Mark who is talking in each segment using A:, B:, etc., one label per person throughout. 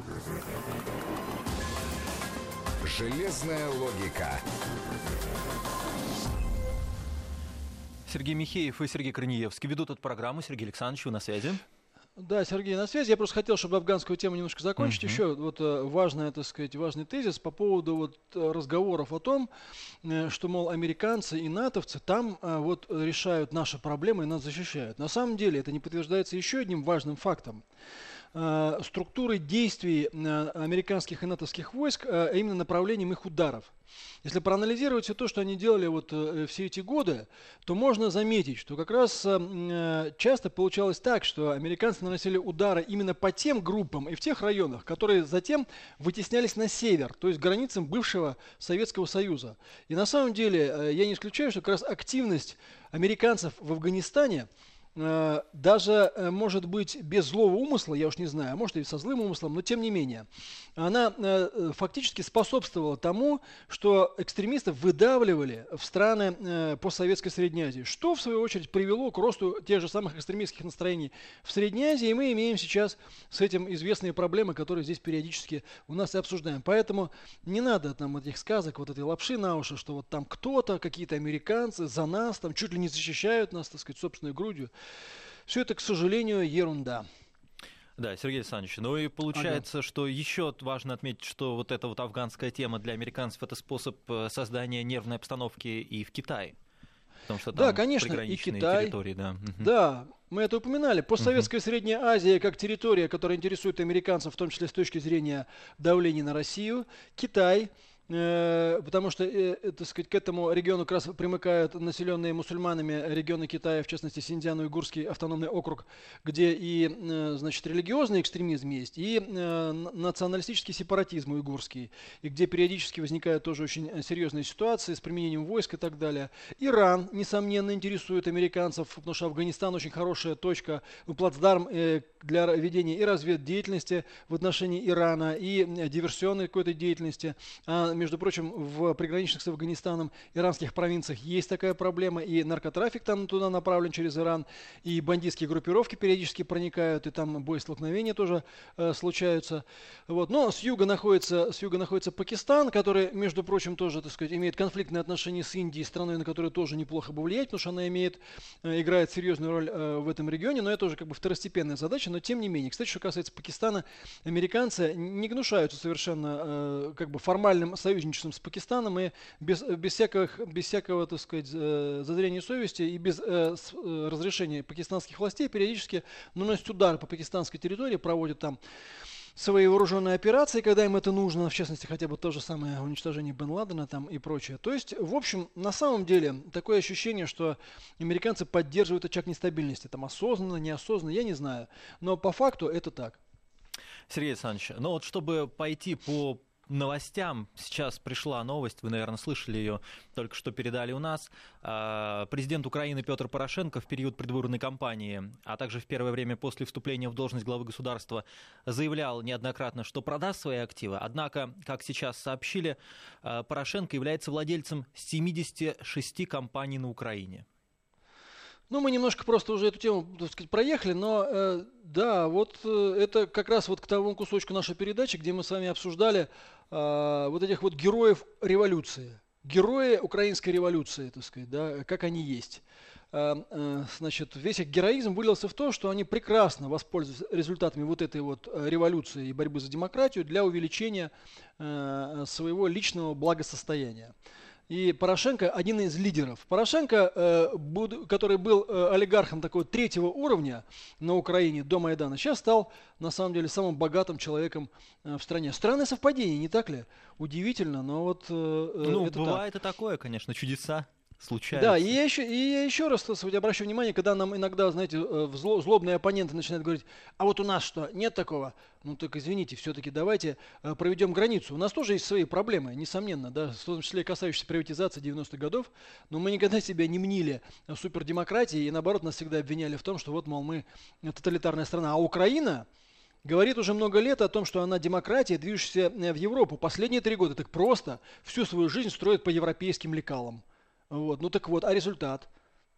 A: Железная логика.
B: Сергей Михеев и Сергей Корнеевский ведут эту программу. Сергей Александрович, вы на связи.
C: Да, Сергей, на связи. Я просто хотел, чтобы афганскую тему немножко закончить. Еще вот важный тезис по поводу вот разговоров о том, что, мол, американцы и натовцы там вот решают наши проблемы и нас защищают. На самом деле это не подтверждается еще одним важным фактом. Структуры действий американских и натовских войск, а именно направлением их ударов. Если проанализировать все то, что они делали вот все эти годы, то можно заметить, что как раз часто получалось так, что американцы наносили удары именно по тем группам и в тех районах, которые затем вытеснялись на север, то есть границам бывшего Советского Союза. И на самом деле я не исключаю, что как раз активность американцев в Афганистане даже, может быть, без злого умысла, я уж не знаю, а может и со злым умыслом, но тем не менее, она фактически способствовала тому, что экстремистов выдавливали в страны постсоветской Средней Азии, что, в свою очередь, привело к росту тех же самых экстремистских настроений в Средней Азии, и мы имеем сейчас с этим известные проблемы, которые здесь периодически у нас и обсуждаем. Поэтому не надо там этих сказок, вот этой лапши на уши, что вот там кто-то, какие-то американцы за нас, там чуть ли не защищают нас, так сказать, собственной грудью. Все это, к сожалению, ерунда.
B: Да, Сергей Александрович, ну и получается, что еще важно отметить, что вот эта вот афганская тема для американцев – это способ создания нервной обстановки и в Китае. Потому что там
C: конечно,
B: приграничные
C: и Китай,
B: территории. Да.
C: Да, мы это упоминали. Постсоветская Средняя Азия как территория, которая интересует американцев, в том числе с точки зрения давления на Россию. Китай. Потому что, так сказать, к этому региону как раз примыкают населенные мусульманами регионы Китая, в частности, Синьцзян-Уйгурский автономный округ, где и, значит, религиозный экстремизм есть, и националистический сепаратизм уйгурский, и где периодически возникают тоже очень серьезные ситуации с применением войск и так далее. Иран, несомненно, интересует американцев, потому что Афганистан очень хорошая точка, плацдарм для ведения и разведдеятельности в отношении Ирана, и диверсионной какой-то деятельности. Между прочим, в приграничных с Афганистаном иранских провинциях есть такая проблема, и наркотрафик там туда направлен через Иран, и бандитские группировки периодически проникают, и там боестолкновения тоже случаются. Вот. Но с юга находится Пакистан, который, между прочим, тоже, так сказать, имеет конфликтные отношения с Индией, страной, на которую тоже неплохо бы влиять, потому что она играет серьезную роль в этом регионе, но это уже как бы второстепенная задача, но тем не менее. Кстати, что касается Пакистана, американцы не гнушаются совершенно как бы формальным союзничеством с Пакистаном и без всякого, так сказать, зазрения совести и без разрешения пакистанских властей периодически наносят удары по пакистанской территории, проводят там свои вооруженные операции, когда им это нужно, в частности, хотя бы то же самое уничтожение Бен Ладена там и прочее. То есть, в общем, на самом деле, такое ощущение, что американцы поддерживают очаг нестабильности. Там осознанно, неосознанно, я не знаю. Но по факту это так.
B: Сергей Александрович, ну вот чтобы пойти по новостям, сейчас пришла новость, вы, наверное, слышали ее, только что передали у нас. Президент Украины Петр Порошенко в период предвыборной кампании, а также в первое время после вступления в должность главы государства заявлял неоднократно, что продаст свои активы. Однако, как сейчас сообщили, Порошенко является владельцем 76 компаний на Украине.
C: Ну, мы немножко просто уже эту тему, так сказать, проехали, но да, вот это как раз вот к тому кусочку нашей передачи, где мы с вами обсуждали вот этих вот героев революции. Герои украинской революции, так сказать, да, как они есть. Значит, весь их героизм вылился в то, что они прекрасно воспользовались результатами вот этой вот революции и борьбы за демократию для увеличения своего личного благосостояния. И Порошенко один из лидеров. Порошенко, который был олигархом такого третьего уровня на Украине до Майдана, сейчас стал на самом деле самым богатым человеком в стране. Странное совпадение, не так ли? Удивительно, но вот это
B: бывает
C: так.
B: И такое, конечно, чудеса случаются.
C: Да, и я еще раз, кстати, обращу внимание, когда нам иногда, знаете, злобные оппоненты начинают говорить, а вот у нас что, нет такого? Ну так извините, все-таки давайте проведем границу. У нас тоже есть свои проблемы, несомненно, да, в том числе касающиеся приватизации 90-х годов, но мы никогда себя не мнили супердемократией и наоборот нас всегда обвиняли в том, что вот, мол, мы тоталитарная страна. А Украина говорит уже много лет о том, что она демократия, движущаяся в Европу. Последние 3 года так просто всю свою жизнь строит по европейским лекалам. Вот. Ну так вот, а результат?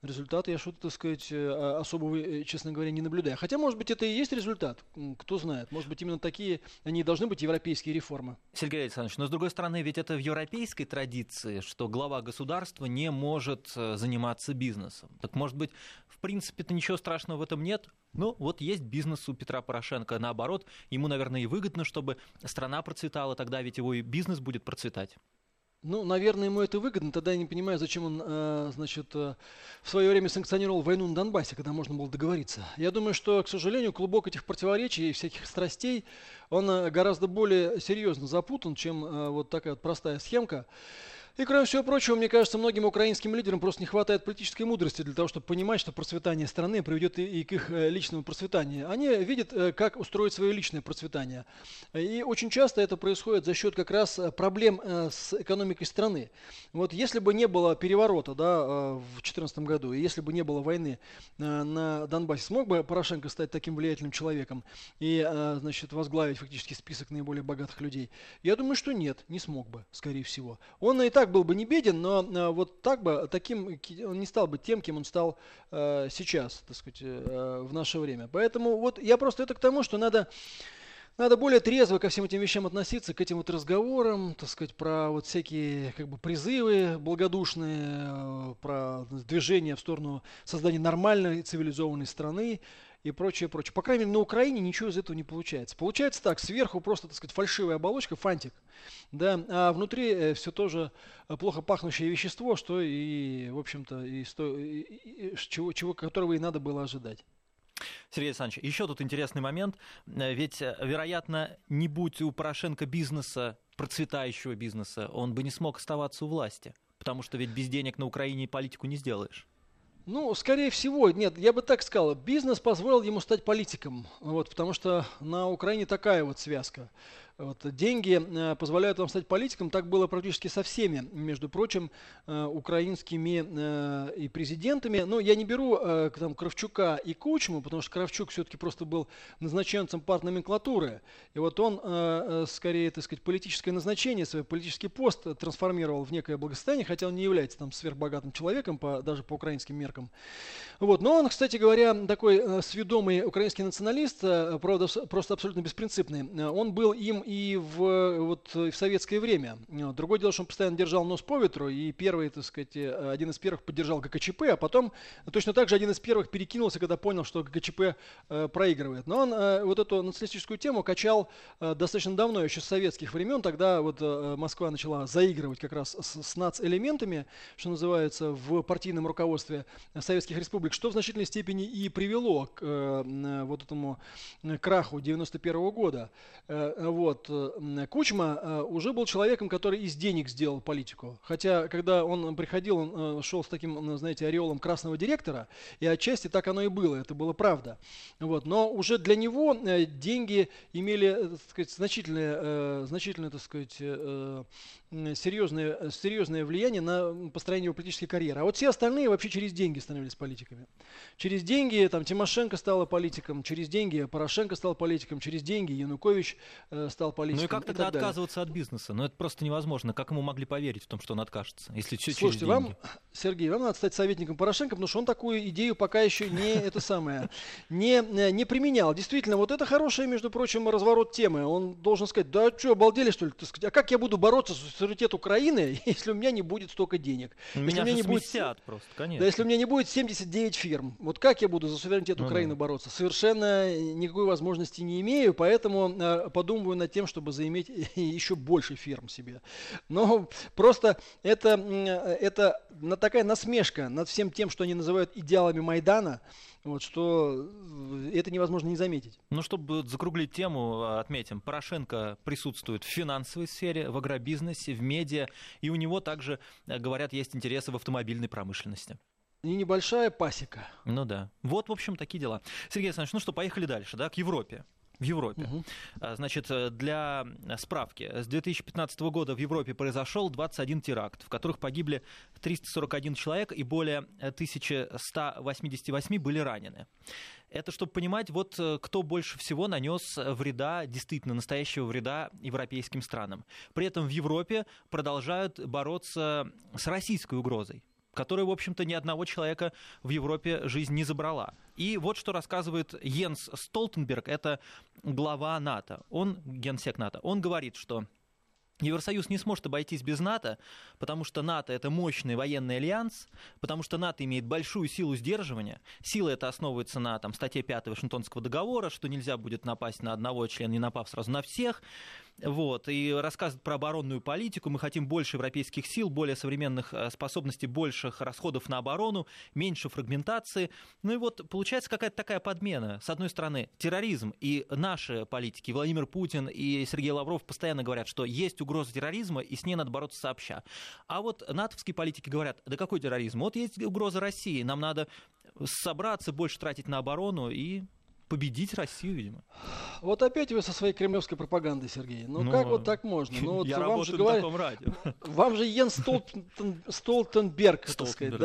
C: Результаты я что-то, так сказать, особого, честно говоря, не наблюдаю. Хотя, может быть, это и есть результат, кто знает. Может быть, именно такие, они и должны быть европейские реформы.
B: Сергей Александрович, но с другой стороны, ведь это в европейской традиции, что глава государства не может заниматься бизнесом. Так может быть, в принципе-то ничего страшного в этом нет? Ну, вот есть бизнес у Петра Порошенко. Наоборот, ему, наверное, и выгодно, чтобы страна процветала, тогда ведь его и бизнес будет процветать.
C: Ну, наверное, ему это выгодно. Тогда я не понимаю, зачем он, значит, в свое время санкционировал войну на Донбассе, когда можно было договориться. Я думаю, что, к сожалению, клубок этих противоречий и всяких страстей, он гораздо более серьезно запутан, чем вот такая вот простая схемка. И, кроме всего прочего, мне кажется, многим украинским лидерам просто не хватает политической мудрости для того, чтобы понимать, что процветание страны приведет и к их личному процветанию. Они видят, как устроить свое личное процветание. И очень часто это происходит за счет как раз проблем с экономикой страны. Вот если бы не было переворота, да, в 2014 году, и если бы не было войны на Донбассе, смог бы Порошенко стать таким влиятельным человеком и, значит, возглавить фактически список наиболее богатых людей? Я думаю, что нет, не смог бы, скорее всего. Он и так был бы не беден, но вот таким он не стал бы тем, кем он стал сейчас, так сказать, в наше время. Поэтому вот я просто это к тому, что надо более трезво ко всем этим вещам относиться, к этим вот разговорам, так сказать, про вот всякие как бы призывы благодушные, про движение в сторону создания нормальной цивилизованной страны и прочее, прочее. По крайней мере, на Украине ничего из этого не получается. Получается так, сверху просто, так сказать, фальшивая оболочка, фантик, да, а внутри все тоже плохо пахнущее вещество, что и, в общем-то, которого и надо было ожидать.
B: Сергей Александрович, еще тут интересный момент. Ведь, вероятно, не будь у Порошенко бизнеса, процветающего бизнеса, он бы не смог оставаться у власти. Потому что ведь без денег на Украине политику не сделаешь.
C: Ну, скорее всего, нет, я бы так сказал, бизнес позволил ему стать политиком, вот, потому что на Украине такая вот связка. Вот, деньги позволяют вам стать политиком, так было практически со всеми, между прочим, украинскими и президентами. Но я не беру там, Кравчука и Кучму, потому что Кравчук все-таки просто был назначенцем партноменклатуры. И вот он, скорее, так сказать, политическое назначение, свой политический пост трансформировал в некое благосостояние, хотя он не является там сверхбогатым человеком, даже по украинским меркам. Вот. Но он, кстати говоря, такой сведомый украинский националист, правда, просто абсолютно беспринципный. Он был им и в советское время. Другое дело, что он постоянно держал нос по ветру, и первый, так сказать, один из первых поддержал ГКЧП, а потом точно так же один из первых перекинулся, когда понял, что ГКЧП проигрывает. Но он вот эту националистическую тему качал достаточно давно, еще с советских времен. Тогда вот Москва начала заигрывать как раз с нацэлементами, что называется, в партийном руководстве советских республик, что в значительной степени и привело к вот этому краху 91 года. Вот. Кучма уже был человеком, который из денег сделал политику. Хотя, когда он приходил, он шел с таким, знаете, ореолом красного директора, и отчасти так оно и было, это было правда. Вот. Но уже для него деньги имели, так сказать, значительное, так сказать, серьезное влияние на построение его политической карьеры. А вот все остальные вообще через деньги становились политиками. Через деньги там Тимошенко стала политиком, через деньги Порошенко стал политиком, через деньги Янукович стал политиком.
B: Ну и как тогда отказываться от бизнеса? Ну это просто невозможно. Как ему могли поверить в том, что он откажется, если все через деньги?
C: Слушайте, Сергей, вам надо стать советником Порошенко, потому что он такую идею пока еще не не применял. Действительно, вот это хороший, между прочим, разворот темы. Он должен сказать, да что, обалдели что ли? А как я буду бороться за суверенитет Украины, если у меня не будет столько денег?
B: Меня же сместят просто, конечно.
C: Да, если у меня не будет 79 фирм, вот как я буду за суверенитет Украины бороться? Совершенно никакой возможности не имею, поэтому подумываю над тем, чтобы заиметь еще больше фирм себе. Но просто это такая насмешка над всем тем, что они называют идеалами Майдана, вот, что это невозможно не заметить.
B: Ну, чтобы закруглить тему, отметим, Порошенко присутствует в финансовой сфере, в агробизнесе, в медиа, и у него также, говорят, есть интересы в автомобильной промышленности.
C: И небольшая пасека.
B: Ну да. Вот, в общем, такие дела. Сергей Александрович, ну что, поехали дальше, да, к Европе. В Европе. Значит, для справки, с 2015 года в Европе произошел 21 теракт, в которых погибли 341 человек и более 1188 были ранены. Это, чтобы понимать, вот кто больше всего нанес вреда, действительно настоящего вреда европейским странам. При этом в Европе продолжают бороться с российской угрозой. которая, в общем-то, ни одного человека в Европе жизнь не забрала. И вот что рассказывает Йенс Столтенберг, это глава НАТО, генсек НАТО. Он говорит, что Евросоюз не сможет обойтись без НАТО, потому что НАТО — это мощный военный альянс, потому что НАТО имеет большую силу сдерживания. Сила эта основывается на статье 5 Вашингтонского договора, что нельзя будет напасть на одного члена, не напав сразу на всех. Вот, и рассказывает про оборонную политику. Мы хотим больше европейских сил, более современных способностей, больших расходов на оборону, меньше фрагментации. Ну и вот получается какая-то такая подмена. С одной стороны, терроризм, и наши политики, Владимир Путин и Сергей Лавров постоянно говорят, что есть угроза терроризма, и с ней надо бороться сообща. А вот натовские политики говорят, да какой терроризм? Вот есть угроза России, нам надо собраться, больше тратить на оборону и победить Россию, видимо.
C: Вот опять вы со своей кремлевской пропагандой, Сергей. Ну как вот так можно? Ну, вот
B: я
C: вам
B: работаю
C: же
B: на
C: говорят,
B: таком радио.
C: вам же Йенс Столтенберг, так сказать,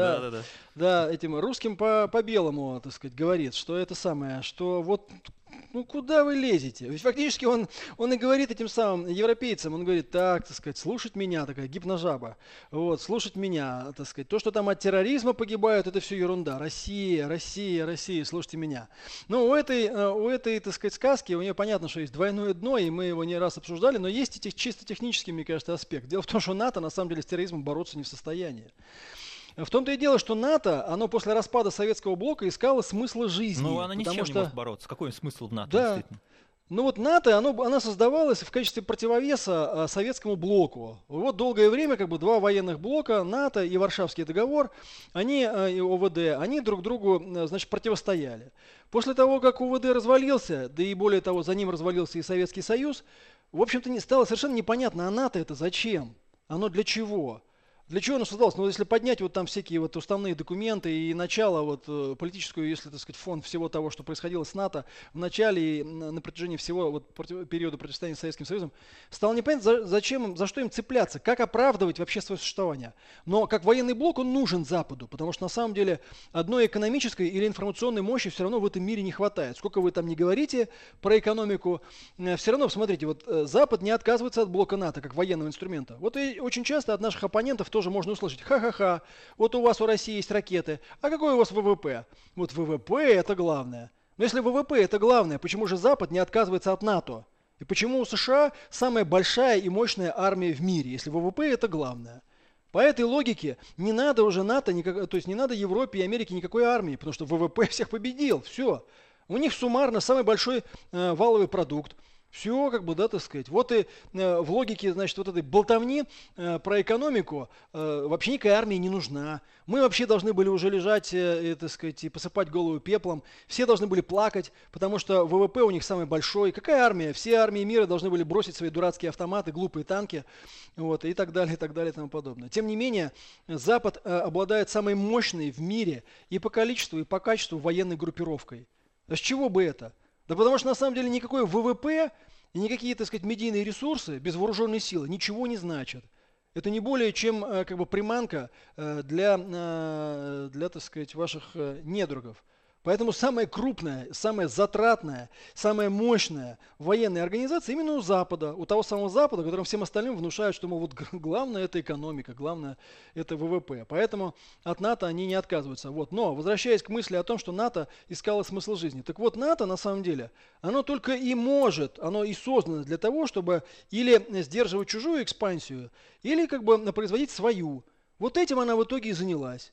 C: да, этим русским по белому, так сказать, говорит, что это самое, что вот ну куда вы лезете? Ведь фактически он и говорит этим самым европейцам, он говорит, так сказать, слушать меня, такая гипножаба, вот, слушать меня, так сказать, то, что там от терроризма погибают, это все ерунда, Россия, Россия, Россия, слушайте меня. Ну, у этой, так сказать, сказки, у нее понятно, что есть двойное дно, и мы его не раз обсуждали, но есть и чисто технический, мне кажется, аспект. Дело в том, что НАТО, на самом деле, с терроризмом бороться не в состоянии. В том-то и дело, что НАТО, оно после распада Советского блока искало смысла жизни.
B: Ну, она ничем не может бороться. Какой смысл в НАТО,
C: да.
B: действительно?
C: Ну вот НАТО, она создавалась в качестве противовеса советскому блоку. Вот долгое время как бы два военных блока, НАТО и Варшавский договор, и ОВД, они друг другу, значит, противостояли. После того, как ОВД развалился, да и более того, за ним развалился и Советский Союз, в общем-то, стало совершенно непонятно, а НАТО это зачем? Оно для чего? Для чего оно создалось? Ну, если поднять вот там всякие вот уставные документы и начало вот политическую, если, так сказать, фон всего того, что происходило с НАТО в начале и на протяжении всего вот периода противостояния с Советским Союзом, стало непонятно, за что им цепляться, как оправдывать вообще свое существование. Но как военный блок он нужен Западу, потому что на самом деле одной экономической или информационной мощи все равно в этом мире не хватает. Сколько вы там ни говорите про экономику, все равно, смотрите, вот Запад не отказывается от блока НАТО как военного инструмента. Вот и очень часто от наших оппонентов тоже можно услышать, ха-ха-ха, вот у вас у России есть ракеты, а какой у вас ВВП? Вот ВВП это главное. Но если ВВП это главное, почему же Запад не отказывается от НАТО? И почему у США самая большая и мощная армия в мире, если ВВП это главное? По этой логике не надо уже НАТО, то есть не надо Европе и Америке никакой армии, потому что ВВП всех победил, все. У них суммарно самый большой валовый продукт. Все, как бы, да, так сказать. Вот и в логике, значит, вот этой болтовни про экономику вообще никакая армия не нужна. Мы вообще должны были уже лежать, так сказать, и посыпать голову пеплом. Все должны были плакать, потому что ВВП у них самый большой. Какая армия? Все армии мира должны были бросить свои дурацкие автоматы, глупые танки, вот, и так далее, и тому подобное. Тем не менее, Запад обладает самой мощной в мире и по количеству, и по качеству военной группировкой. А с чего бы это? Да потому что на самом деле никакой ВВП и никакие, так сказать, медийные ресурсы без вооруженной силы ничего не значат. Это не более чем как бы приманка для, так сказать, ваших недругов. Поэтому самая крупная, самая затратная, самая мощная военная организация именно у Запада, у того самого Запада, которым всем остальным внушают, что, мол, вот главное это экономика, главное это ВВП. Поэтому от НАТО они не отказываются. Вот. Но, возвращаясь к мысли о том, что НАТО искало смысл жизни. Так вот, НАТО, на самом деле, оно только и может, оно и создано для того, чтобы или сдерживать чужую экспансию, или как бы производить свою. Вот этим она в итоге и занялась.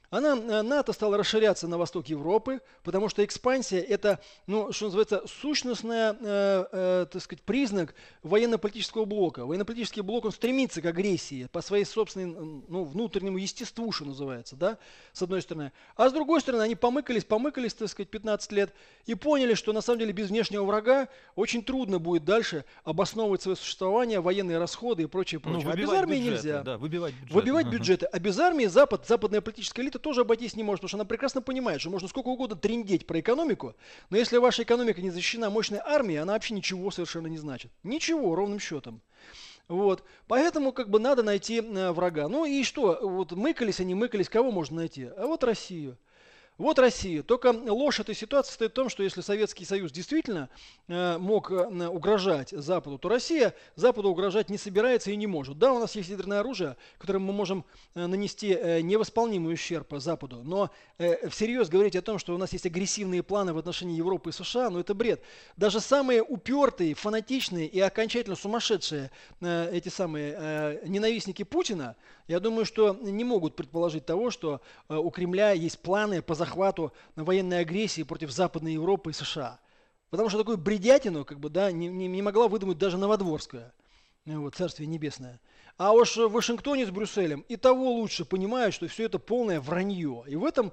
C: НАТО стала расширяться на восток Европы, потому что экспансия это, ну, что называется, сущностный, так сказать, признак военно-политического блока. Военно-политический блок, он стремится к агрессии по своей собственной, ну, внутреннему естеству, что называется, да, с одной стороны. А с другой стороны, они помыкались, так сказать, 15 лет и поняли, что на самом деле без внешнего врага очень трудно будет дальше обосновывать свое существование, военные расходы и прочее.
B: Ну,
C: а без армии
B: бюджеты,
C: нельзя.
B: Да, выбивать
C: бюджеты. А без армии западная политическая элита тоже обойтись не может, потому что она прекрасно понимает, что можно сколько угодно трындеть про экономику, но если ваша экономика не защищена мощной армией, она вообще ничего совершенно не значит. Ничего, ровным счетом. Вот. Поэтому как бы надо найти врага. Ну и что? Вот мыкались они, кого можно найти? А вот Россию. Вот Россия. Только ложь этой ситуации состоит в том, что если Советский Союз действительно мог угрожать Западу, то Россия Западу угрожать не собирается и не может. Да, у нас есть ядерное оружие, которым мы можем нанести невосполнимый ущерб Западу, но всерьез говорить о том, что у нас есть агрессивные планы в отношении Европы и США, ну это бред. Даже самые упертые, фанатичные и окончательно сумасшедшие эти самые ненавистники Путина, я думаю, что не могут предположить того, что у Кремля есть планы по захвату военной агрессии против Западной Европы и США. Потому что такую бредятину не могла выдумать даже Новодворская. Вот, Царствие Небесное. А уж в Вашингтоне с Брюсселем и того лучше понимают, что все это полное вранье. И в этом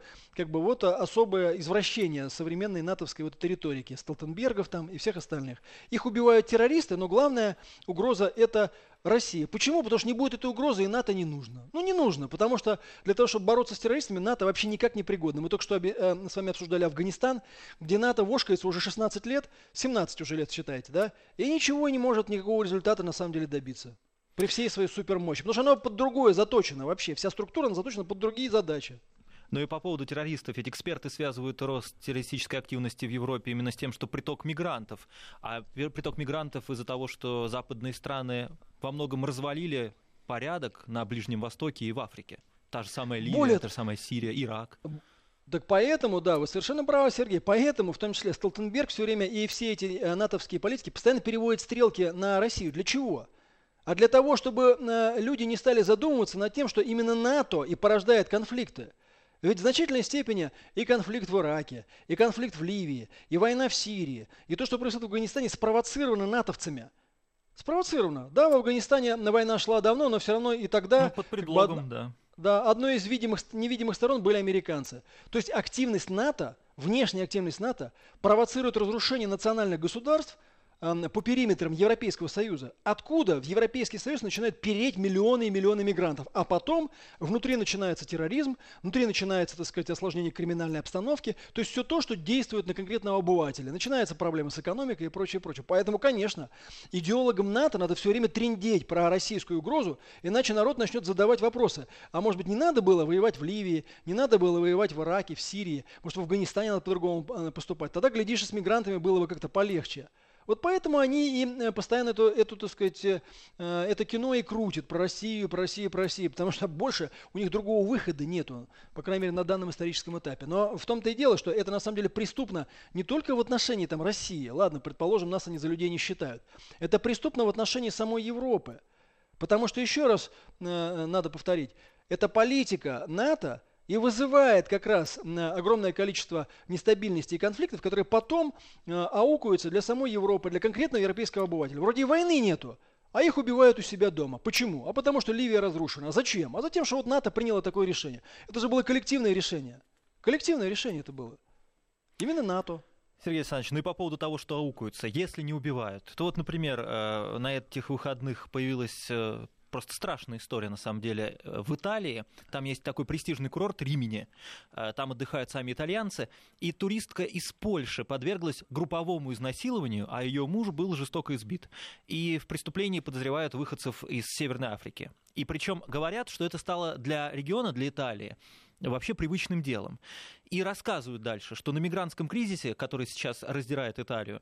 C: особое извращение современной натовской этой риторики, Столтенбергов там и всех остальных. Их убивают террористы, но главная угроза это Россия. Почему? Потому что не будет этой угрозы и НАТО не нужно. Ну не нужно, потому что для того, чтобы бороться с террористами, НАТО вообще никак не пригодно. Мы только что с вами обсуждали Афганистан, где НАТО вошкается уже 16 лет, 17 уже лет считайте, да? И ничего не может никакого результата на самом деле добиться. При всей своей супермощи. Потому что оно под другое заточено вообще. Вся структура заточена под другие задачи.
B: Ну и по поводу террористов, ведь эксперты связывают рост террористической активности в Европе именно с тем, что приток мигрантов. А приток мигрантов из-за того, что западные страны во многом развалили порядок на Ближнем Востоке и в Африке. Та же самая Ливия, та же самая Сирия, Ирак.
C: Так поэтому, да, вы совершенно правы, Сергей, поэтому, в том числе, Столтенберг все время и все эти натовские политики постоянно переводят стрелки на Россию. Для чего? А для того, чтобы люди не стали задумываться над тем, что именно НАТО и порождает конфликты. Ведь в значительной степени и конфликт в Ираке, и конфликт в Ливии, и война в Сирии, и то, что происходит в Афганистане, спровоцировано натовцами. Спровоцировано. Да, в Афганистане война шла давно, но все равно и тогда...
B: под предлогом, да.
C: Да, одной из невидимых сторон были американцы. То есть активность НАТО, внешняя активность НАТО провоцирует разрушение национальных государств по периметрам Европейского Союза, откуда в Европейский Союз начинают переть миллионы и миллионы мигрантов. А потом внутри начинается терроризм, внутри начинается, так сказать, осложнение криминальной обстановки, то есть все то, что действует на конкретного обывателя. Начинаются проблемы с экономикой и прочее, прочее. Поэтому, конечно, идеологам НАТО надо все время трындеть про российскую угрозу, иначе народ начнет задавать вопросы. А может быть, не надо было воевать в Ливии, не надо было воевать в Ираке, в Сирии, может, в Афганистане надо по-другому поступать. Тогда, глядишь, и с мигрантами было бы как-то полегче. Вот поэтому они и постоянно так сказать, это кино и крутят про Россию, про Россию, про Россию, потому что больше у них другого выхода нету, по крайней мере, на данном историческом этапе. Но в том-то и дело, что это на самом деле преступно не только в отношении России, ладно, предположим, нас они за людей не считают, это преступно в отношении самой Европы, потому что, еще раз надо повторить, это политика НАТО, и вызывает как раз огромное количество нестабильности и конфликтов, которые потом аукаются для самой Европы, для конкретного европейского обывателя. Вроде войны нету, а их убивают у себя дома. Почему? А потому что Ливия разрушена. А зачем? А затем, что вот НАТО приняло такое решение. Это же было коллективное решение. Коллективное решение это было. Именно НАТО.
B: Сергей Александрович, ну и по поводу того, что аукаются, если не убивают, то вот, например, на этих выходных появилась... Просто страшная история, на самом деле. В Италии, там есть такой престижный курорт Римини, там отдыхают сами итальянцы, и туристка из Польши подверглась групповому изнасилованию, а ее муж был жестоко избит. И в преступлении подозревают выходцев из Северной Африки. И причем говорят, что это стало для региона, для Италии, вообще привычным делом. И рассказывают дальше, что на мигрантском кризисе, который сейчас раздирает Италию,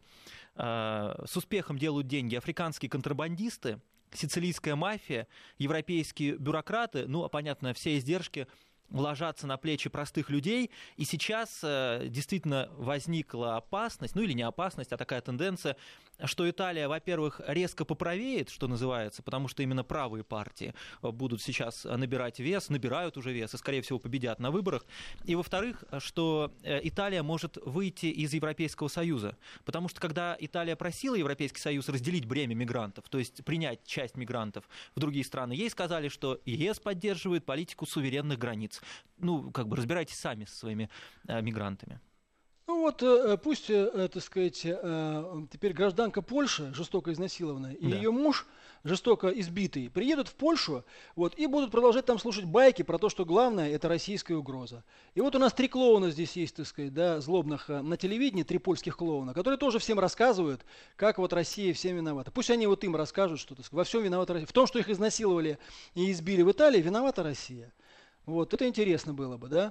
B: с успехом делают деньги африканские контрабандисты, сицилийская мафия, европейские бюрократы, ну, понятно, все издержки ложатся на плечи простых людей, и сейчас действительно возникла опасность, ну или не опасность, а такая тенденция, что Италия, во-первых, резко поправеет, что называется, потому что именно правые партии будут сейчас набирать вес, набирают уже вес и, скорее всего, победят на выборах, и, во-вторых, что Италия может выйти из Европейского Союза, потому что когда Италия просила Европейский Союз разделить бремя мигрантов, то есть принять часть мигрантов в другие страны, ей сказали, что ЕС поддерживает политику суверенных границ. Ну, разбирайтесь сами со своими мигрантами.
C: Ну вот, пусть, так сказать, теперь гражданка Польши, жестоко изнасилованная, и ее муж, жестоко избитый, приедут в Польшу вот, и будут продолжать там слушать байки про то, что главное – это российская угроза. И вот у нас 3 клоуна здесь есть, так сказать, да, злобных на телевидении, 3 польских клоуна, которые тоже всем рассказывают, как вот Россия всем виновата. Пусть они вот им расскажут, что, так сказать, во всем виновата Россия. В том, что их изнасиловали и избили в Италии, виновата Россия. Вот, это интересно было бы, да.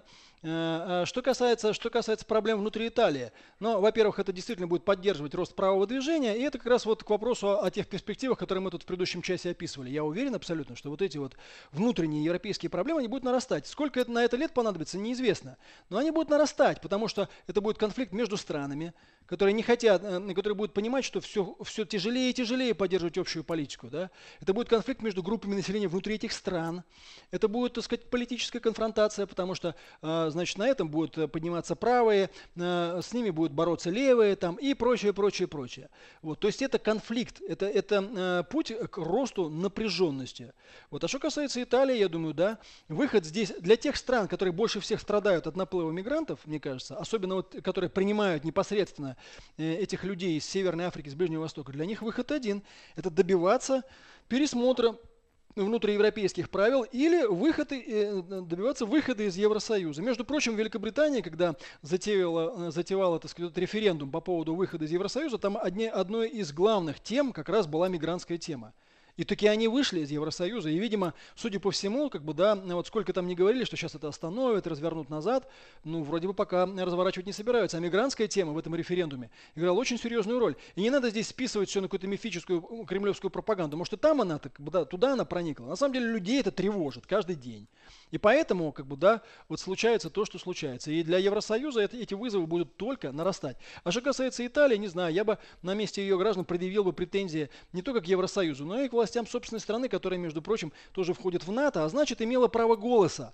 C: Что касается проблем внутри Италии, ну, во-первых, это действительно будет поддерживать рост правого движения, и это как раз вот к вопросу о тех перспективах, которые мы тут в предыдущем часе описывали. Я уверен абсолютно, что вот эти вот внутренние европейские проблемы, они будут нарастать. Сколько на это лет понадобится, неизвестно. Но они будут нарастать, потому что это будет конфликт между странами, которые не хотят, которые будут понимать, что все тяжелее и тяжелее поддерживать общую политику. Да? Это будет конфликт между группами населения внутри этих стран. Это будет, так сказать, политическая конфронтация, потому что, значит, на этом будут подниматься правые, с ними будут бороться левые там, и прочее, прочее, прочее. Вот, то есть это конфликт, это путь к росту напряженности. Вот. А что касается Италии, я думаю, да, выход здесь для тех стран, которые больше всех страдают от наплыва мигрантов, мне кажется, особенно вот, которые принимают непосредственно этих людей из Северной Африки, с Ближнего Востока, для них выход один – это добиваться пересмотра внутриевропейских правил или добиваться выхода из Евросоюза. Между прочим, Великобритания, когда затевала, так сказать, референдум по поводу выхода из Евросоюза, там одной из главных тем как раз была мигрантская тема. И таки они вышли из Евросоюза, и, видимо, судя по всему, как бы, да, вот сколько там не говорили, что сейчас это остановят, развернут назад, ну, вроде бы пока разворачивать не собираются. А мигрантская тема в этом референдуме играла очень серьезную роль. И не надо здесь списывать все на какую-то мифическую кремлевскую пропаганду. Может, и там она, как бы, да, туда она проникла. На самом деле людей это тревожит каждый день. И поэтому, как бы, да, вот случается то, что случается. И для Евросоюза эти вызовы будут только нарастать. А что касается Италии, не знаю, я бы на месте ее граждан предъявил бы претензии не только к Евросоюзу, но и к властям собственной страны, которая, между прочим, тоже входит в НАТО, а значит, имела право голоса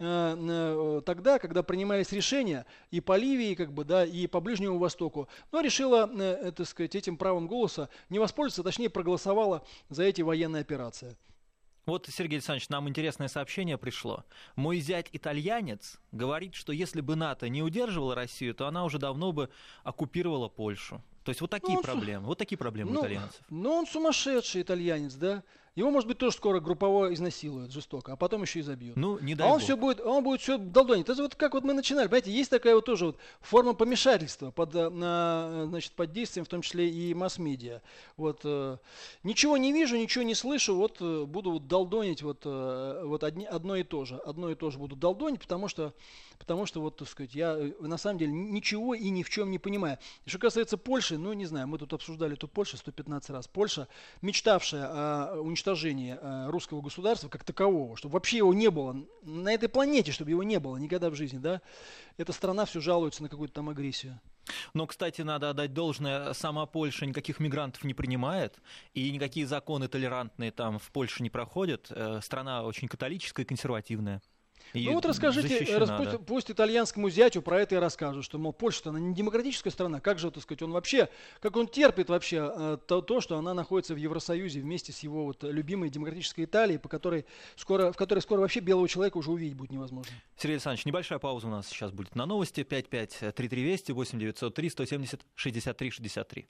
C: тогда, когда принимались решения и по Ливии, как бы, да, и по Ближнему Востоку, но решила, так сказать, этим правом голоса не воспользоваться, точнее, проголосовала за эти военные операции.
B: Вот, Сергей Александрович, нам интересное сообщение пришло. Мой зять-итальянец говорит, что если бы НАТО не удерживало Россию, то она уже давно бы оккупировала Польшу. То есть вот такие проблемы. Вот такие проблемы у итальянцев.
C: Ну, он сумасшедший итальянец, да? Его, может быть, тоже скоро группово изнасилуют жестоко, а потом еще и забьют.
B: Ну, не дай бог.
C: Он будет все долдонить. Это вот как вот мы начинали, понимаете, есть такая вот тоже вот форма помешательства под действием, в том числе и масс-медиа. Вот, ничего не вижу, ничего не слышу, вот буду вот долдонить одно и то же. Одно и то же буду долдонить, потому что вот, так сказать, я на самом деле ничего и ни в чем не понимаю. И что касается Польши, ну, не знаю, мы тут обсуждали эту Польшу 115 раз. Польша, мечтавшая о уничтожении русского государства как такового, чтобы вообще его не было на этой планете, чтобы его не было никогда в жизни, да, эта страна все жалуется на какую-то там агрессию.
B: Но, кстати, надо отдать должное, сама Польша никаких мигрантов не принимает, и никакие законы толерантные там в Польше не проходят. Страна очень католическая и консервативная.
C: Ну вот расскажите, пусть итальянскому зятю про это и расскажут, что, мол, Польша-то она не демократическая страна, как же, так сказать, он вообще, как он терпит вообще то, что она находится в Евросоюзе вместе с его вот любимой демократической Италией, в которой скоро вообще белого человека уже увидеть будет невозможно.
B: Сергей Александрович, небольшая пауза у нас сейчас будет на новости. 553320 8903 170 63 63.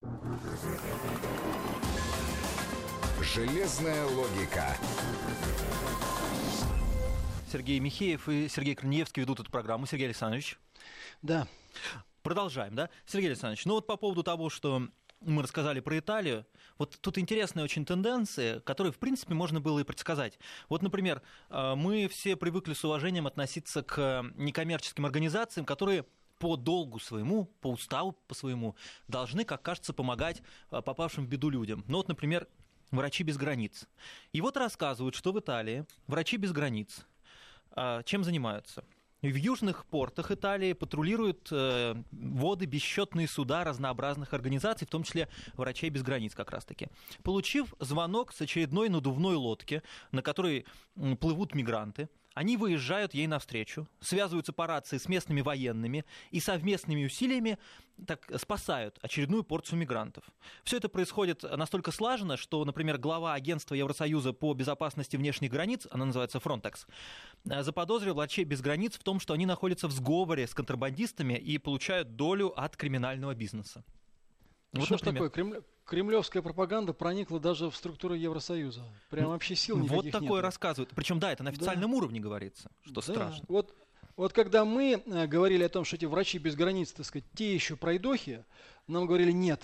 A: Железная логика.
B: Сергей Михеев и Сергей Корнеевский ведут эту программу. Сергей Александрович.
C: Да.
B: Продолжаем, да? Сергей Александрович, ну вот по поводу того, что мы рассказали про Италию, вот тут интересные очень тенденции, которые, в принципе, можно было и предсказать. Вот, например, мы все привыкли с уважением относиться к некоммерческим организациям, которые по долгу своему, по уставу по своему, должны, как кажется, помогать попавшим в беду людям. Ну вот, например, «Врачи без границ». И вот рассказывают, что в Италии «Врачи без границ» чем занимаются? В южных портах Италии патрулируют воды бесчетные суда разнообразных организаций, в том числе «Врачей без границ» как раз-таки. Получив звонок с очередной надувной лодки, на которой плывут мигранты, они выезжают ей навстречу, связываются по рации с местными военными и совместными усилиями так спасают очередную порцию мигрантов. Все это происходит настолько слаженно, что, например, глава агентства Евросоюза по безопасности внешних границ, она называется Frontex, заподозрил «Врачей без границ» в том, что они находятся в сговоре с контрабандистами и получают долю от криминального бизнеса.
C: Вот, что ж такое? Кремлевская пропаганда проникла даже в структуру Евросоюза. Прям вообще сил никаких нет.
B: Вот такое рассказывают. Причем, да, это на официальном уровне говорится, что страшно.
C: Вот когда мы говорили о том, что эти врачи без границ, так сказать, те еще пройдохи, нам говорили нет.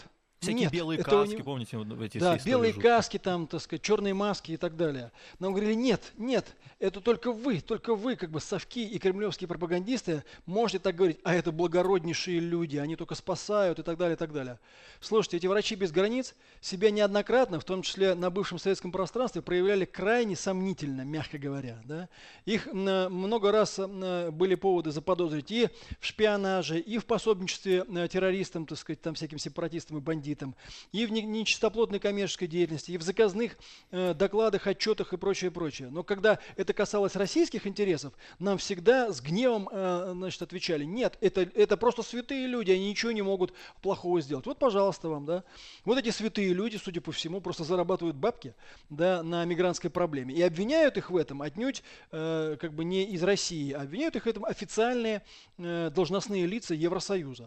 B: Всякие
C: Нет,
B: белые
C: это
B: каски, помните, вот эти
C: да,
B: все истории
C: белые
B: жуткие.
C: каски, там, так сказать, черные маски и так далее. Нам говорили, нет, это только вы, как бы совки и кремлевские пропагандисты можете так говорить, а это благороднейшие люди, они только спасают и так далее, и так далее. Слушайте, эти врачи без границ себя неоднократно, в том числе на бывшем советском пространстве, проявляли крайне сомнительно, мягко говоря. Да? Их много раз были поводы заподозрить и в шпионаже, и в пособничестве террористам, так сказать, там всяким сепаратистам и бандитам, и в нечистоплотной коммерческой деятельности, и в заказных докладах, отчетах и прочее, прочее. Но когда это касалось российских интересов, нам всегда с гневом отвечали, нет, это просто святые люди, они ничего не могут плохого сделать. Вот, пожалуйста, вам, да. Вот эти святые люди, судя по всему, просто зарабатывают бабки, да, на мигрантской проблеме. И обвиняют их в этом отнюдь как бы не из России, а обвиняют их в этом официальные должностные лица Евросоюза.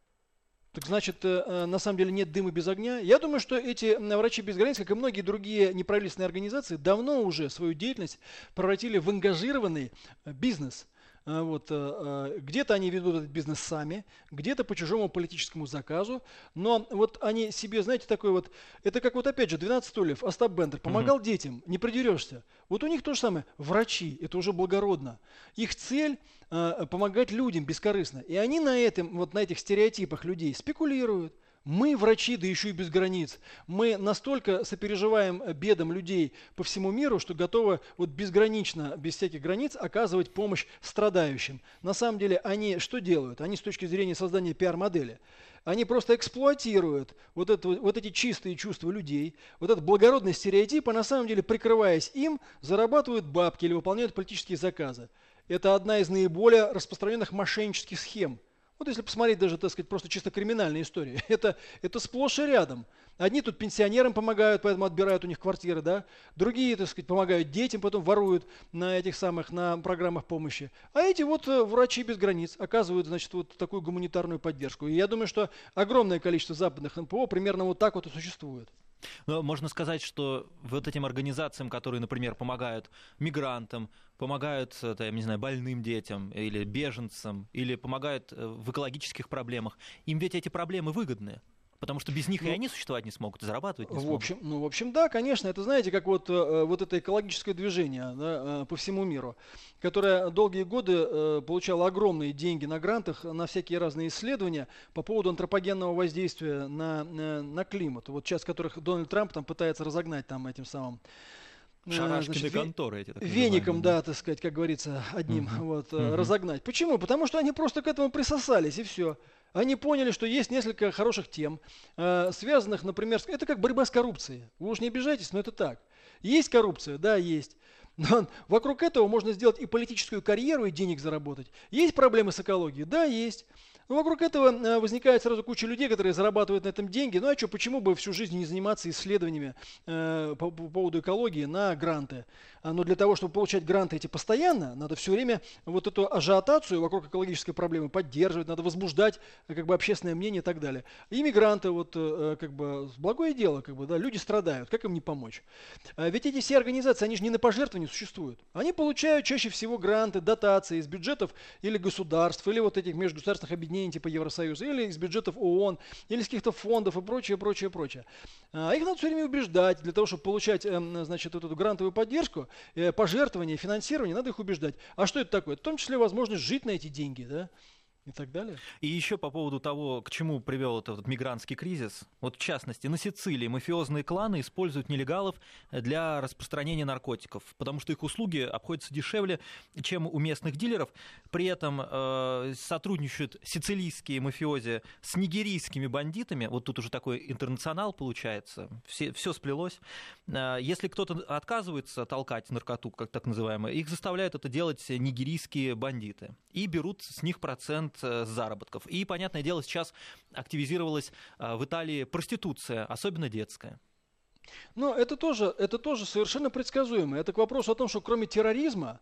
C: Так значит, на самом деле нет дыма без огня. Я думаю, что эти врачи без границ, как и многие другие неправительственные организации, давно уже свою деятельность превратили в ангажированный бизнес. Вот, где-то они ведут этот бизнес сами, где-то по чужому политическому заказу, но вот они себе, знаете, такой вот, это как вот опять же 12 стульев, Остап Бендер, помогал детям, не придерешься. Вот у них то же самое, врачи, это уже благородно. Их цель помогать людям бескорыстно. И они на этом, вот на этих стереотипах людей спекулируют. Мы врачи, да еще и без границ. Мы настолько сопереживаем бедам людей по всему миру, что готовы вот безгранично, без всяких границ, оказывать помощь страдающим. На самом деле они что делают? Они с точки зрения создания пиар-модели, они просто эксплуатируют вот эти чистые чувства людей, вот этот благородный стереотип, а на самом деле, прикрываясь им, зарабатывают бабки или выполняют политические заказы. Это одна из наиболее распространенных мошеннических схем. Вот если посмотреть даже, так сказать, просто чисто криминальные истории, это сплошь и рядом. Одни тут пенсионерам помогают, поэтому отбирают у них квартиры, да? Другие, так сказать, помогают детям, потом воруют на этих самых, на программах помощи. А эти вот врачи без границ оказывают, значит, вот такую гуманитарную поддержку. И я думаю, что огромное количество западных НПО примерно вот так вот и существует.
B: Но можно сказать, что вот этим организациям, которые, например, помогают мигрантам, помогают, я не знаю, больным детям или беженцам, или помогают в экологических проблемах, им ведь эти проблемы выгодны. Потому что без них и они существовать не смогут, и зарабатывать не смогут.
C: В общем, да, конечно. Это, знаете, как вот это экологическое движение, да, по всему миру, которое долгие годы получало огромные деньги на грантах на всякие разные исследования по поводу антропогенного воздействия на климат. Вот сейчас, которых Дональд Трамп там пытается разогнать там этим самым...
B: Шарашкины конторы эти.
C: Веником, да, так сказать, как говорится, одним разогнать. Почему? Потому что они просто к этому присосались, и все. Они поняли, что есть несколько хороших тем, связанных, например, это как борьба с коррупцией. Вы уж не обижайтесь, но это так. Есть коррупция? Да, есть. Но вокруг этого можно сделать и политическую карьеру, и денег заработать. Есть проблемы с экологией? Да, есть. Но вокруг этого возникает сразу куча людей, которые зарабатывают на этом деньги. Ну а что, почему бы всю жизнь не заниматься исследованиями по поводу экологии на гранты? Но для того, чтобы получать гранты эти постоянно, надо все время вот эту ажиотацию вокруг экологической проблемы поддерживать, надо возбуждать как бы общественное мнение и так далее. И мигранты, вот как бы, благое дело, как бы, да, люди страдают, как им не помочь? Ведь эти все организации, они же не на пожертвования существуют. Они получают чаще всего гранты, дотации из бюджетов или государств, или вот этих межгосударственных объединений типа Евросоюза, или из бюджетов ООН, или из каких-то фондов и прочее, прочее, прочее. Их надо все время убеждать, для того, чтобы получать, значит, вот эту грантовую поддержку, пожертвования, финансирование, надо их убеждать. А что это такое? В том числе возможность жить на эти деньги, да? И так далее.
B: И еще по поводу того, к чему привел этот мигрантский кризис. Вот в частности, на Сицилии мафиозные кланы используют нелегалов для распространения наркотиков, потому что их услуги обходятся дешевле, чем у местных дилеров. При этом сотрудничают сицилийские мафиози с нигерийскими бандитами. Вот тут уже такой интернационал получается. Все сплелось. Если кто-то отказывается толкать наркоту, как так называемое, их заставляют это делать нигерийские бандиты. И берут с них процент заработков. И, понятное дело, сейчас активизировалась в Италии проституция, особенно детская.
C: Но это тоже совершенно предсказуемо. Это к вопросу о том, что кроме терроризма,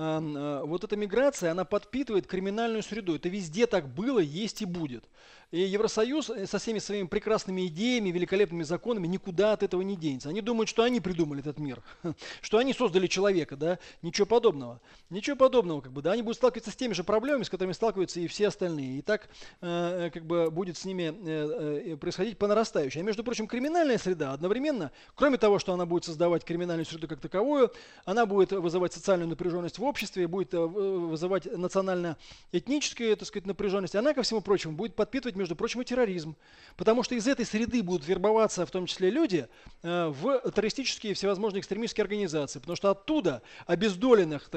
C: вот эта миграция, она подпитывает криминальную среду. Это везде так было, есть и будет. И Евросоюз со всеми своими прекрасными идеями, великолепными законами никуда от этого не денется. Они думают, что они придумали этот мир, что они создали человека, да? Ничего подобного. Ничего подобного, как бы, да? Они будут сталкиваться с теми же проблемами, с которыми сталкиваются и все остальные. И так, как бы, будет с ними происходить по нарастающей. А между прочим, криминальная среда одновременно, кроме того, что она будет создавать криминальную среду как таковую, она будет вызывать социальную напряженность в обществе, будет вызывать национально-этническую, так сказать, напряженность. Она, ко всему прочему, будет подпитывать, между прочим, и терроризм. Потому что из этой среды будут вербоваться, в том числе, люди в террористические всевозможные экстремистские организации. Потому что оттуда обездоленных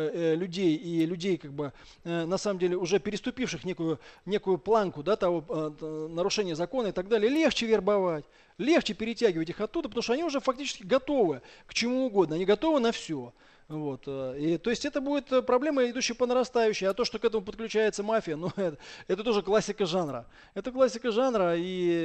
C: людей и людей, как бы, на самом деле, уже переступивших некую планку, да, того нарушения закона и так далее, легче вербовать. Легче перетягивать их оттуда, потому что они уже фактически готовы к чему угодно. Они готовы на все. Вот. И, то есть это будет проблема, идущая по нарастающей. А то, что к этому подключается мафия, ну, это тоже классика жанра. Это классика жанра,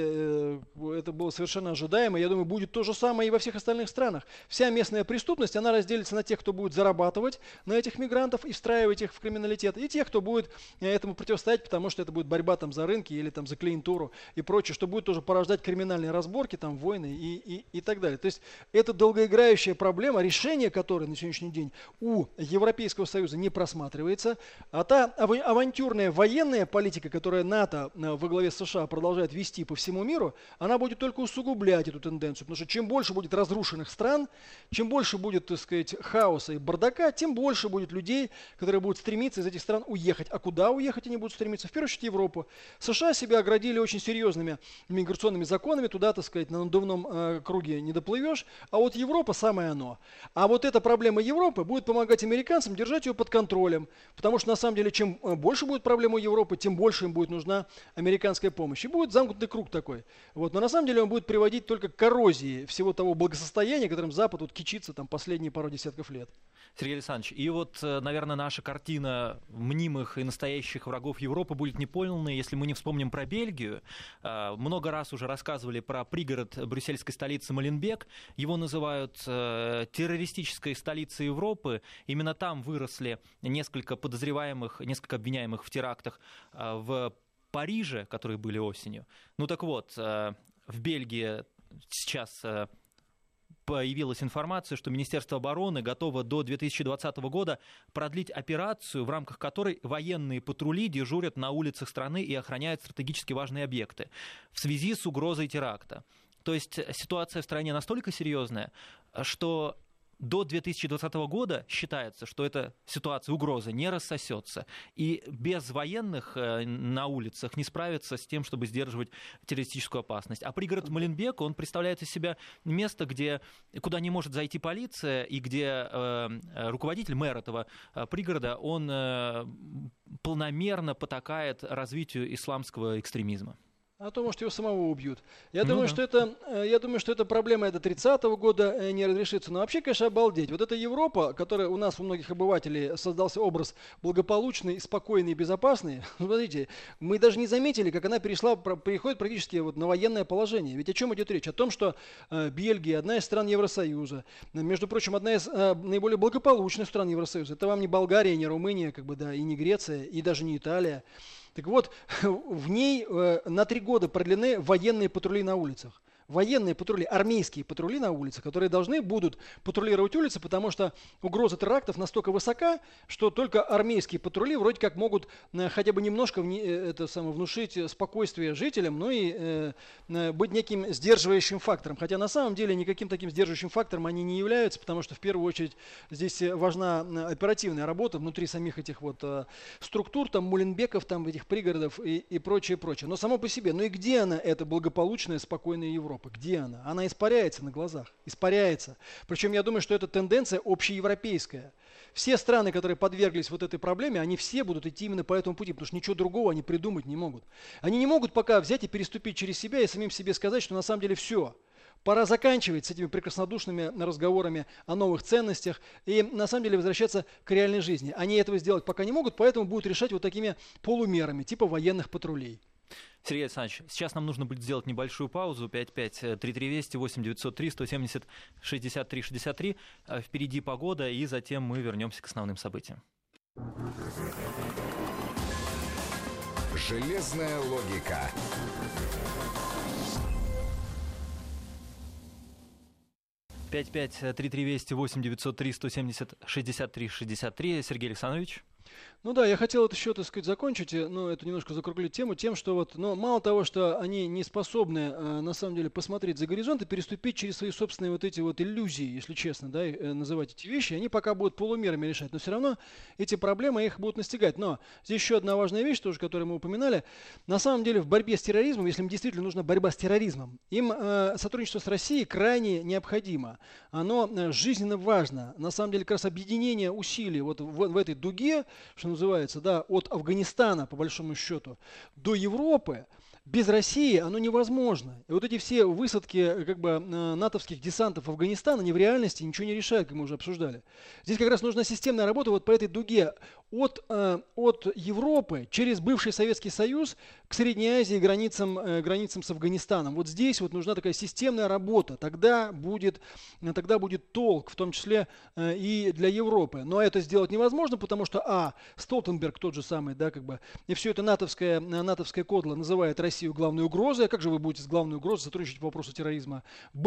C: и это было совершенно ожидаемо. Я думаю, будет то же самое и во всех остальных странах. Вся местная преступность, она разделится на тех, кто будет зарабатывать на этих мигрантов и встраивать их в криминалитет, и тех, кто будет этому противостоять, потому что это будет борьба там за рынки или там за клиентуру и прочее, что будет тоже порождать криминальные разборки, там, войны и так далее. То есть это долгоиграющая проблема, решение которой на сегодняшний день у Европейского Союза не просматривается, а та авантюрная военная политика, которую НАТО во главе с США продолжает вести по всему миру, она будет только усугублять эту тенденцию, потому что чем больше будет разрушенных стран, чем больше будет, так сказать, хаоса и бардака, тем больше будет людей, которые будут стремиться из этих стран уехать. А куда уехать они будут стремиться? В первую очередь Европу. США себя оградили очень серьезными миграционными законами, туда, так сказать, на надувном круге не доплывешь, а вот Европа самое оно. А вот эта проблема Европы будет помогать американцам держать ее под контролем, потому что на самом деле чем больше будет проблем у Европы, тем больше им будет нужна американская помощь. И будет замкнутый круг такой. Вот. Но на самом деле он будет приводить только к коррозии всего того благосостояния, которым Запад вот кичится там последние пару десятков лет.
B: Сергей Александрович, и вот, наверное, наша картина мнимых и настоящих врагов Европы будет неполной, если мы не вспомним про Бельгию. Много раз уже рассказывали про пригород брюссельской столицы Маленбек. Его называют террористической столицей Европы. Именно там выросли несколько подозреваемых, несколько обвиняемых в терактах в Париже, которые были осенью. Ну так вот, в Бельгии сейчас появилась информация, что Министерство обороны готово до 2020 года продлить операцию, в рамках которой военные патрули дежурят на улицах страны и охраняют стратегически важные объекты в связи с угрозой теракта. То есть ситуация в стране настолько серьезная, что до 2020 года считается, что эта ситуация, угроза не рассосется, и без военных на улицах не справиться с тем, чтобы сдерживать террористическую опасность. А пригород Маленбек, он представляет из себя место, куда не может зайти полиция, и где руководитель, мэр этого пригорода, он планомерно потакает развитию исламского экстремизма.
C: А то, может, его самого убьют. Я думаю, что эта проблема до 30-го года не разрешится. Но вообще, конечно, обалдеть. Вот эта Европа, которая у нас, у многих обывателей, создался образ благополучный, спокойный и безопасный. Смотрите, мы даже не заметили, как она переходит практически вот на военное положение. Ведь о чем идет речь? О том, что Бельгия, одна из стран Евросоюза, между прочим, одна из наиболее благополучных стран Евросоюза. Это вам не Болгария, не Румыния, как бы, да, и не Греция, и даже не Италия. Так вот, в ней на 3 года продлены военные патрули на улицах. Военные патрули, армейские патрули на улицах, которые должны будут патрулировать улицы, потому что угроза терактов настолько высока, что только армейские патрули вроде как могут хотя бы немножко внушить спокойствие жителям, ну и быть неким сдерживающим фактором. Хотя на самом деле никаким таким сдерживающим фактором они не являются, потому что в первую очередь здесь важна оперативная работа внутри самих этих вот структур, там Муленбеков, там этих пригородов и прочее, прочее. Но само по себе, ну и где она, эта благополучная, спокойная Европа? Где она? Она испаряется на глазах. Испаряется. Причем я думаю, что это тенденция общеевропейская. Все страны, которые подверглись вот этой проблеме, они все будут идти именно по этому пути, потому что ничего другого они придумать не могут. Они не могут пока взять и переступить через себя и самим себе сказать, что на самом деле все. Пора заканчивать с этими прекраснодушными разговорами о новых ценностях и на самом деле возвращаться к реальной жизни. Они этого сделать пока не могут, поэтому будут решать вот такими полумерами, типа военных патрулей.
B: Сергей Александрович, сейчас нам нужно будет сделать небольшую паузу. 55-33-200-170-370-63-63. Впереди погода, и затем мы вернемся к основным событиям.
A: Железная логика.
B: Пять 3-3-200-8-903-170-63-63. Сергей Александрович.
C: Ну да, я хотел это еще, так сказать, закончить, ну, это немножко закруглить тему тем, что вот, ну, мало того, что они не способны, на самом деле, посмотреть за горизонт и переступить через свои собственные вот эти вот иллюзии, если честно, да, называть эти вещи, они пока будут полумерами решать, но все равно эти проблемы их будут настигать. Но здесь еще одна важная вещь тоже, которую мы упоминали. На самом деле в борьбе с терроризмом, если им действительно нужна борьба с терроризмом, им сотрудничество с Россией крайне необходимо. Оно жизненно важно. На самом деле как раз объединение усилий вот в этой дуге, что называется, да, от Афганистана, по большому счету, до Европы, без России оно невозможно. И вот эти все высадки как бы натовских десантов в Афганистан, они в реальности ничего не решают, как мы уже обсуждали. Здесь как раз нужна системная работа вот по этой дуге от Европы через бывший Советский Союз к Средней Азии, границам с Афганистаном. Вот здесь вот нужна такая системная работа. Тогда будет толк, в том числе и для Европы. Но это сделать невозможно, потому что Столтенберг тот же самый, да, как бы, и все это натовское кодло называет Россию главной угрозой. А как же вы будете с главной угрозой сотрудничать по вопросу терроризма?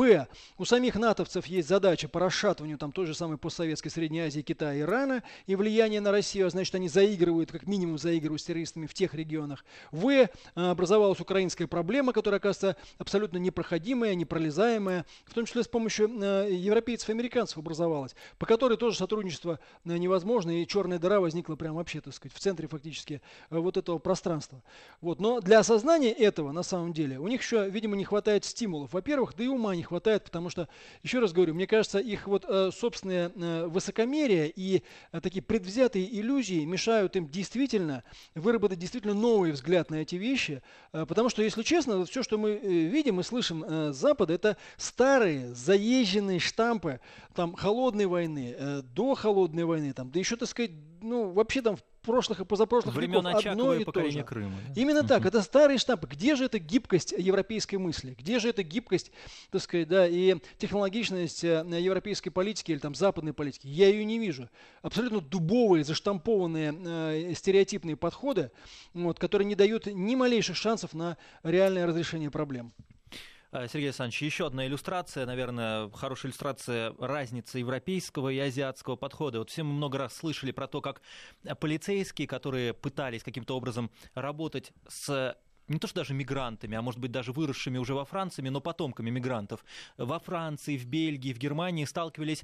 C: У самих натовцев есть задача по расшатыванию там той же самой постсоветской Средней Азии, Китая, Ирана и влияние на Россию. Значит, они как минимум заигрывают с террористами в тех регионах. Образовалась украинская проблема, которая, оказывается, абсолютно непроходимая, непролезаемая, в том числе с помощью европейцев и американцев образовалась, по которой тоже сотрудничество невозможно, и черная дыра возникла прямо вообще, так сказать, в центре фактически вот этого пространства. Вот. Но для осознания этого, на самом деле, у них еще, видимо, не хватает стимулов. Во-первых, да и ума не хватает, потому что, еще раз говорю, мне кажется, их вот собственное высокомерие и такие предвзятые иллюзии мешают им действительно выработать действительно новый взгляд на эти вещи, потому что, если честно, вот все, что мы видим и слышим с Запада, это старые, заезженные штампы там холодной войны, до холодной войны, там, да еще, так сказать, ну, вообще там в прошлых и позапрошлых веков одно и то же.
B: Крыма, да?
C: Именно так, это старые штампы. Где же эта гибкость европейской мысли? Где же эта гибкость, так сказать, да, и технологичность европейской политики или там западной политики? Я ее не вижу. Абсолютно дубовые, заштампованные стереотипные подходы, вот, которые не дают ни малейших шансов на реальное разрешение проблем.
B: Сергей Александрович, еще одна иллюстрация, наверное, хорошая иллюстрация разницы европейского и азиатского подхода. Вот все мы много раз слышали про то, как полицейские, которые пытались каким-то образом работать с не то что даже мигрантами, а может быть даже выросшими уже во Франции, но потомками мигрантов, во Франции, в Бельгии, в Германии сталкивались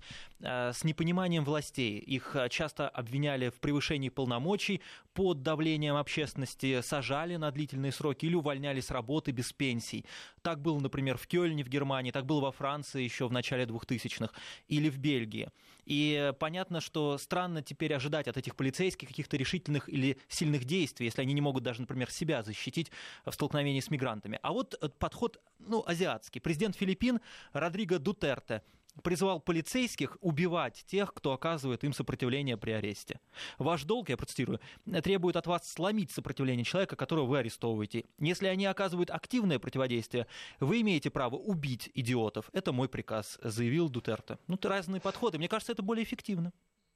B: с непониманием властей. Их часто обвиняли в превышении полномочий, под давлением общественности сажали на длительные сроки или увольняли с работы без пенсий. Так было, например, в Кёльне в Германии, так было во Франции еще в начале 2000-х или в Бельгии. И понятно, что странно теперь ожидать от этих полицейских каких-то решительных или сильных действий, если они не могут даже, например, себя защитить в столкновении с мигрантами. А вот подход, азиатский. Президент Филиппин Родриго Дутерте призвал полицейских убивать тех, кто оказывает им сопротивление при аресте. Ваш долг, я процитирую, требует от вас сломить сопротивление человека, которого вы арестовываете. Если они оказывают активное противодействие, вы имеете право убить идиотов. Это мой приказ, заявил Дутерте. Это разные подходы. Мне кажется, это более эффективно.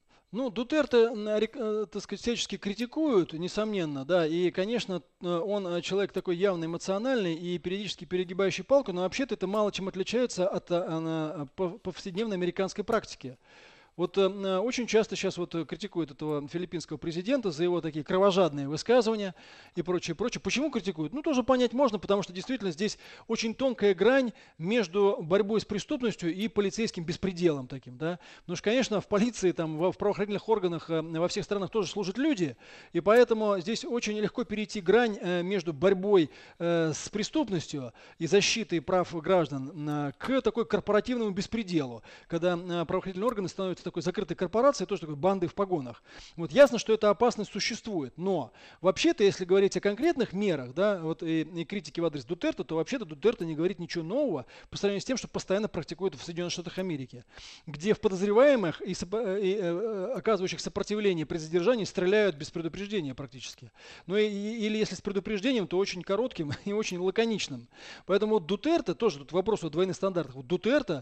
C: Дутерте, так сказать, всячески критикуют, несомненно, да, и, конечно, он человек такой явно эмоциональный и периодически перегибающий палку, но вообще-то это мало чем отличается от повседневной американской практики. Вот очень часто сейчас критикуют этого филиппинского президента за его такие кровожадные высказывания и прочее, прочее. Почему критикуют? Тоже понять можно, потому что действительно здесь очень тонкая грань между борьбой с преступностью и полицейским беспределом таким, да. Потому что, конечно, в полиции, там, в правоохранительных органах во всех странах тоже служат люди, и поэтому здесь очень легко перейти грань между борьбой с преступностью и защитой прав граждан к такой корпоративному беспределу, когда правоохранительные органы становятся такой закрытой корпорацией, тоже такой бандой в погонах. Вот ясно, что эта опасность существует, но вообще-то, если говорить о конкретных мерах, да, вот и критике в адрес Дутерте, то вообще-то Дутерте не говорит ничего нового по сравнению с тем, что постоянно практикует в Соединенных Штатах Америки, где в подозреваемых и оказывающих сопротивление при задержании стреляют без предупреждения практически. Ну или если с предупреждением, то очень коротким и очень лаконичным. Поэтому вот Дутерте, тоже тут вопрос о двойных стандартах, вот Дутерте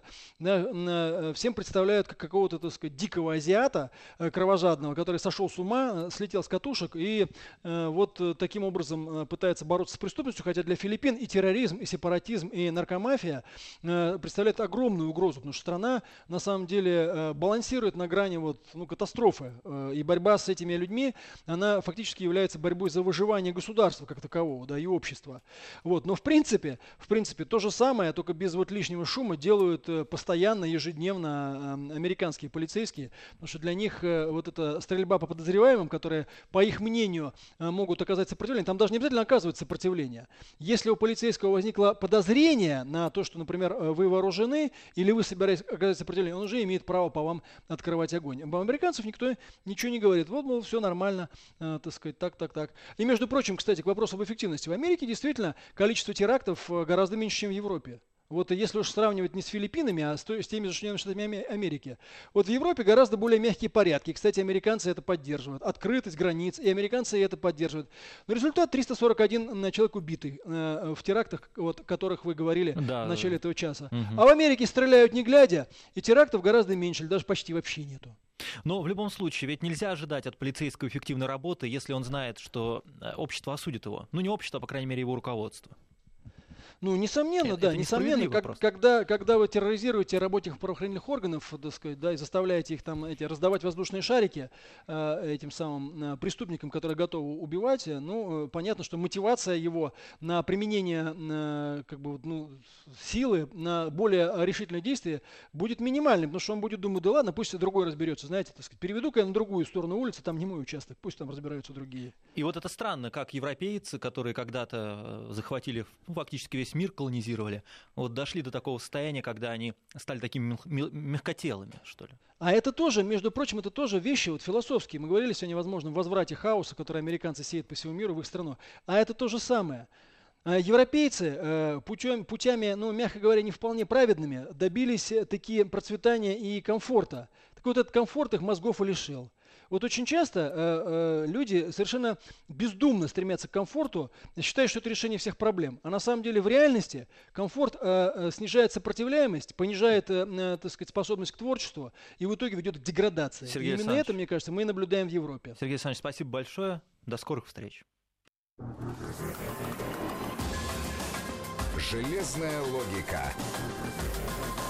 C: всем представляют как какого-то, так сказать, дикого азиата кровожадного, который сошел с ума, слетел с катушек и вот таким образом пытается бороться с преступностью, хотя для Филиппин и терроризм, и сепаратизм, и наркомафия представляют огромную угрозу, потому что страна на самом деле балансирует на грани катастрофы, и борьба с этими людьми, она фактически является борьбой за выживание государства как такового, да, и общества. Вот. Но в принципе то же самое, только без вот лишнего шума делают постоянно, ежедневно американские полицейские, потому что для них вот эта стрельба по подозреваемым, которые, по их мнению, могут оказать сопротивление, там даже не обязательно оказывать сопротивление. Если у полицейского возникло подозрение на то, что, например, вы вооружены или вы собираетесь оказать сопротивление, он уже имеет право по вам открывать огонь. У американцев никто ничего не говорит. Вот, мол, все нормально, так сказать, так. И, между прочим, кстати, к вопросу об эффективности. В Америке действительно количество терактов гораздо меньше, чем в Европе. Вот если уж сравнивать не с Филиппинами, а с теми же Соединенными Штатами Америки. Вот в Европе гораздо более мягкие порядки. Кстати, американцы это поддерживают. Открытость границ, и американцы это поддерживают. Но результат: 341 человек убитый в терактах, вот, о которых вы говорили в начале этого часа. Угу. А в Америке стреляют не глядя, и терактов гораздо меньше, или даже почти вообще нету.
B: Но в любом случае, ведь нельзя ожидать от полицейского эффективной работы, если он знает, что общество осудит его. Ну, не общество, а, по крайней мере, его руководство.
C: Ну, несомненно, да, несомненно, когда вы терроризируете работников правоохранительных органов, так сказать, да, и заставляете их там раздавать воздушные шарики этим самым преступникам, которые готовы убивать, ну, понятно, что мотивация его на применение силы, на более решительные действия будет минимальной, потому что он будет думать: да ладно, пусть другой разберется, знаете, так сказать, переведу-ка я на другую сторону улицы, там не мой участок, пусть там разбираются другие.
B: И вот это странно, как европейцы, которые когда-то захватили фактически весь мир, колонизировали, вот дошли до такого состояния, когда они стали такими мягкотелыми, что ли.
C: А это тоже, между прочим, это тоже вещи вот философские. Мы говорили сегодня о возможном возврате хаоса, который американцы сеют по всему миру в их страну. А это то же самое. Европейцы путями, ну, мягко говоря, не вполне праведными, добились такие процветания и комфорта. Так вот, этот комфорт их мозгов и лишил. Вот очень часто люди совершенно бездумно стремятся к комфорту, считая, что это решение всех проблем. А на самом деле в реальности комфорт снижает сопротивляемость, понижает, так сказать, способность к творчеству и в итоге ведет к деградации. И именно это, мне кажется, мы наблюдаем в Европе.
B: Сергей Александрович, спасибо большое. До скорых встреч.
A: Железная логика.